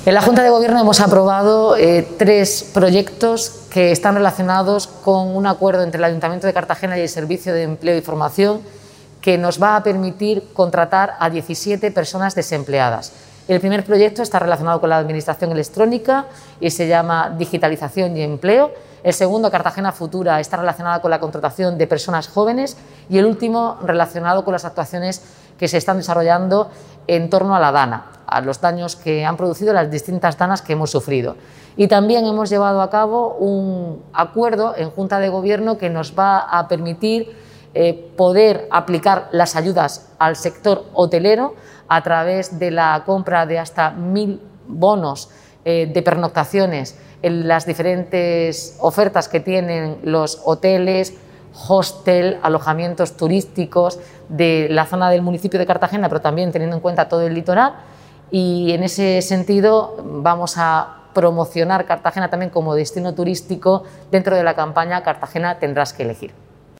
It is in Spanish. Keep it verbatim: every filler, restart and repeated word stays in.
En la Junta de Gobierno hemos aprobado eh, tres proyectos que están relacionados con un acuerdo entre el Ayuntamiento de Cartagena y el Servicio de Empleo y Formación que nos va a permitir contratar a diecisiete personas desempleadas. El primer proyecto está relacionado con la Administración electrónica y se llama Digitalización y Empleo. El segundo, Cartagena Futura, está relacionado con la contratación de personas jóvenes y el último relacionado con las actuaciones que se están desarrollando en torno a la DANA, a los daños que han producido las distintas danas que hemos sufrido. Y también hemos llevado a cabo un acuerdo en Junta de Gobierno que nos va a permitir eh, poder aplicar las ayudas al sector hotelero a través de la compra de hasta mil bonos eh, de pernoctaciones en las diferentes ofertas que tienen los hoteles, hostel, alojamientos turísticos de la zona del municipio de Cartagena, pero también teniendo en cuenta todo el litoral. Y en ese sentido vamos a promocionar Cartagena también como destino turístico dentro de la campaña Cartagena tendrás que elegir.